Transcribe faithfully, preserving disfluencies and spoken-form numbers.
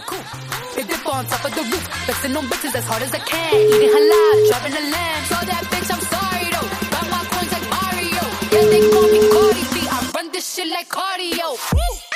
coupe. Big dip on top of the roof. Flexing on bitches as hard as I can. Eating halal, driving a lamb. Told that bitch I'm sorry though. Got my coins like Mario. Yeah, they call me Cardi B. I run this shit like cardio. Woo!